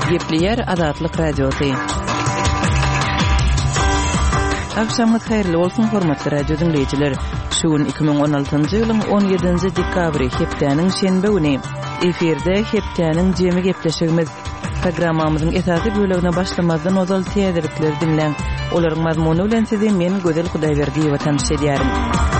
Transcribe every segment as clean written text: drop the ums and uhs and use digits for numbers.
Gepleyer Adatlyk Radioty. Akşamınız hayırlı olsun hormatly radio dinleyijiler. Şuun 2016-njy ýylyň 17-nji dekabry hepdeniň şenbe güni. Eferde hepdeniň jemi gepleşigimiz. Programmamyzyň esasy bölegine başlamazdan ozal täzelikler dinleň. Olaryň mazmuny bilen sizi men Gözel Hudaýberdiýewa tanış edýärim.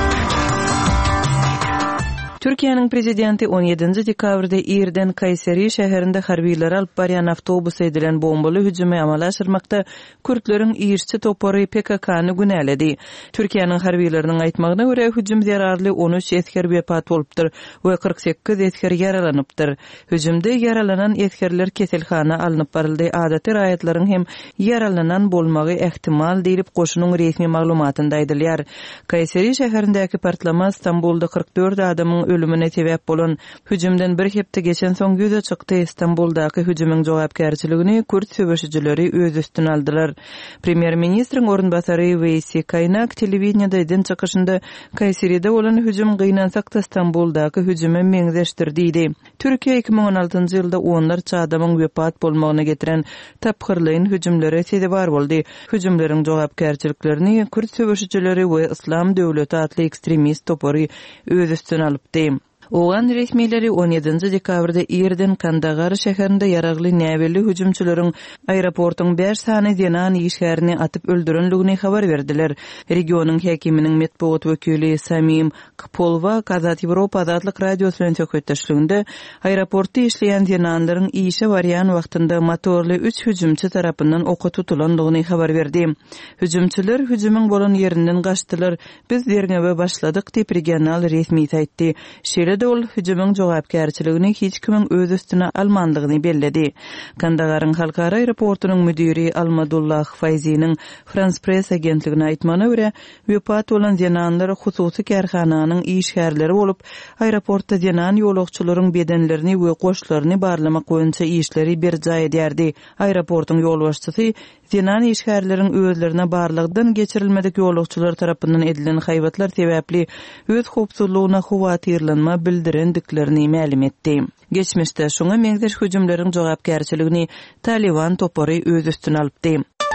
Türkiýanyň prezidenti 17-nji dekabrda Irden Kayseri şäherinde harbiýler alyp barýan awtobus edilen bombaly hüjumy amala aşyrmakda Kürtleriň iýişçi topary PKK-ny günäledi. Türkiýanyň harbiýleriniň aýtmagyna görä hüjüm zerarly 13 esker wepat bolupdyr we 48 esker yaralanypdyr. Hüjümde yaralanan eskerler keselhana alınıp baryldy. Adaty raýatlaryň hem yaralanan bolmagy ähtimal diýilip goşunyň resmi maglumatynda aýdylýar. Kayseri şäherindäki partlama İstanbulda 44 adamyň ölümüne sebäp bolan hüjümden bir hepde geçen soň ýüze çykdy. İstanbuldaky hüjümyň jogapkärçiligini Kürt söwüşçileri öz üstüne aldylar. Premier ministriň orunbasary Weýsi Kaynak telewizionyada edin çykışynda Kayseri'de bolan hüjüm gynansak da İstanbuldaky hüjüme meňzeşdirdi diýdi. Türkiýe 2016-njy ýylda onlarça adamyň wepat bolmagyna getiren tapgyrlyň hüjümlere sebäp boldy. Hüjümleriň jogapkärçiliklerini Kürt söwüşçileri we Islam döwleti atly ekstremist topary öz üstüne alypdy. Oğan resmileri 17-nji dekabrda Irden Kandahar şäherinde yaragly näbeli hüjümçüleriň aeroportyň 5 sany denan işgärini atyp öldürenligini habar berdiler. Regionyň häkiminiň metbuat wekili Samim Kpolva Kazat Ýewropa Adatlyk Radiosu bilen söhbetdeşliginde aeroportda işleýän denanlaryň işe barýan wagtynda motorly 3 hüjümçi tarapyndan oka tutulandygyny habar berdi. Hüjümçiler hüjümüň bolan ýerinden gaçdylar. Biz derňewe başladyk diýip regional resmi aýtdy. Ol hüjümüň jogapkärçiligini hiç kimin öz üstüne almandygyny belledi. Kandaharyň halkara aeroportunyň müdiri Almadullah Fayziň France Press agentligine aýtmagyna görä, wepat bolan denanlar hususy kärhananyň işgärleri bolup, aeroportda denan ýolagçylaryň bedenlerini we goşlaryny barlamak boýunça işleri bir jaý edýärdi. Aeroportuň ýol başçysy denan işgärleriň özlerine barlygdan geçirilmedik ýolagçylar tarapyndan edilen haýbatlar sebäpli öz howpsuzlygyna howatyrlanma bildirendiklerini ma'lum etdi. Geçmişde şoňa meňzeş hüjümleriň jogapkärçiligini Taliban topary öz üstüne alypdy.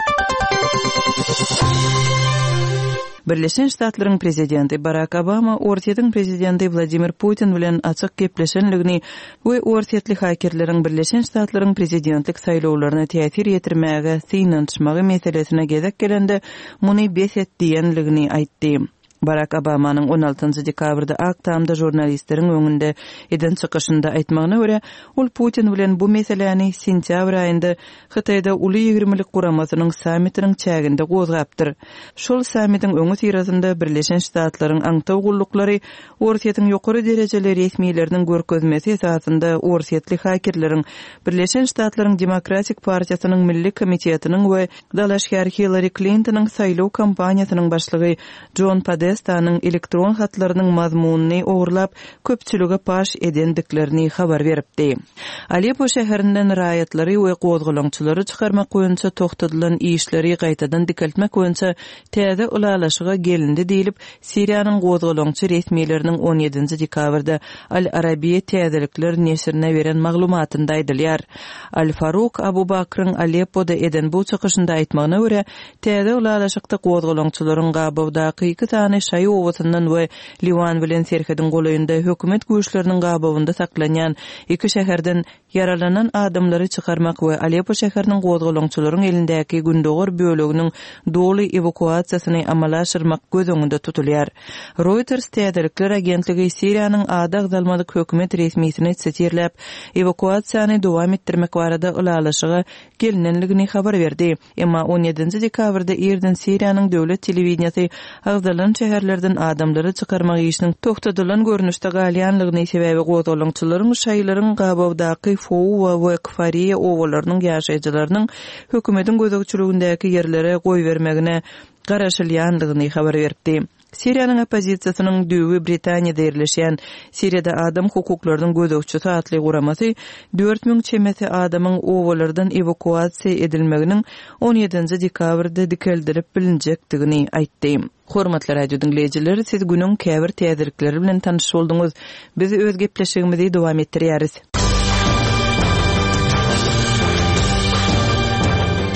Birleşen Ştatlaryň prezidenti Barack Obama Ortiýatyň prezidenti Vladimir Putin bilen açyk gepleşenligini we ortiýatly hakerleriň Birleşen Ştatlaryň prezidentlik saýlawlaryna täsir ýetirmäge synançmagy meselesine gezek gelende muny beset diýenligini aýtdy. Barack Obama'nın 16-njy dekabrda Aktamda jurnalistleriň öňünde eden çykışynda aýtmagyna görä, ol Putin bilen bu meseleni sentýabr aýynda Hytaýda uly 20lik guramasynyň sammitiniň çäginde gozgapdyr. Şol sammitiň öňü tirasynda Birleşen Ştatlaryň aňtaw gullukları ortiýatyň ýokary derejeli resmiýetleriniň görkezmesi esasında ortiýatly hakerleriň Birleşen Ştatlaryň Demokratik Partiýasynyň Milli Komitetiniň we dalaşgar Hillary Clinton'yň saýlaw kampaniýasynyň başlygy John Podestanyň elektron hatlarynyň mazmunyny ogurlap köpçülüge paş edendiklerini habar beripdi. Aleppo şäherinden raýatlary we gozgulaňçylary çykarmak boýunça toktadylan işleri gaýtadan dikeltmek boýunça täze ulalaşyga gelindi diýilip Siriýanyň gozgulaňçy resmiýetleriniň 17-nji dekabrda Al Arabiýa täzelikler neşrine beren maglumatynda aýdylýar. Al Faruq Abu Bakryň Aleppoda eden bu çykyşynda aýtmagyna görä, täze ulalaşykda gozgulaňçylaryň gabawdaky 2 tane şaý owatyndan we Liwan bilen Serhedin goýunda hökümet güýçleriniň gabawynda saklanýan 2 şäherden yaralanan adamlary çykarmak we Aleppo şäheriniň gozgulaňçylaryň elindäki gündogor böleginiň doly evakuasiýasyny amala aşyrmak göz öňünde tutulýar. Reuters täzelikler agentligi Siriýanyň adag zalmadyk hökümet resmiýetine setirläp, evakuasiýany dowam etdirmek barada ulalaşyga gelinenligini habar berdi. Emma 17-nji dekabrda Irden Siriýanyň döwlet telewizionyasy agdalan şäherlerden adamlary çykarmak işiniň toktadylan görnüşde galýanlygyny sebäbi gozgulaňçylaryň şaýlaryň gabawdaky Fou we Kfariye owalarynyň ýaşaýjylarynyň hökümetiň gözegçiligindäki ýerlere goý bermegine garaşylýanlygyny habar berdi. Siriýanyň opozisiýasynyň düýbi Britaniýada ýerleşýän Siriýada adam hukuklarynyň gözegçisi atly guramasy 4000 çemeti adamyň owalardan evakuasiýa edilmeginiň 17-nji dekabrda dikeldirip bilinjekdigini aýtdy. Hormatly radio dinleyijiler, siz günüň käbir täzelikleri bilen tanyş bolduňyz. Biz öz gepleşigimizi dowam etdirýäris.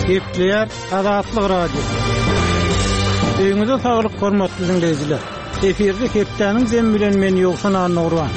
Gepleyer Azatlyk radio. Öňüňizde saglyk hormatly dinleýijiler. Eferde hepdeniň zem bilen men ýoksan anurwan.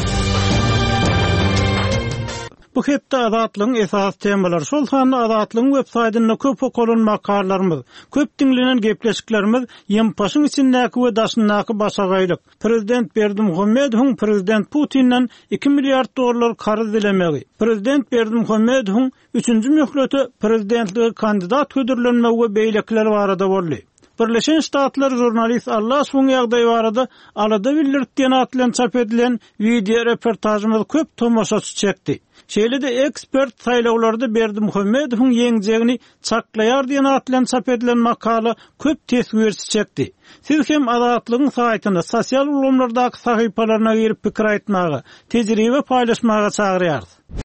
Bu hepde Azatlygyň esas temalary şol sany Azatlygyň websaýtyna köp okulan makallarymyz, köp dinlenen gepleşiklerimiz ýempaşyň içindäki we daşyndaky başagaýlyk. Prezident Berdimuhammedowyň Prezident Putinden 2 milliard dollar karız dilemegi. Prezident Berdimuhammedowyň 3-nji möhleti prezidentligi kandidat ködürlenmegi we beýlekler barada boldy. Birleşen Ştatlar jurnalist Allah şoň ýagdaý barada alada bildirýän atlan çap edilen video reportajymyz köp tomaşaçy çekdi. Şeýle-de ekspert saýlawlarda Berdimuhammedowyň ýeňjegini çaklaýar diýen atlan çap edilen makala köp tesgürsi çekdi. Siz hem Azatlygyň saýtyna, sosial ulamlardaky sahypalaryna girip pikir aýtmagy, tejribe paýlaşmagy çagyrýarsyz.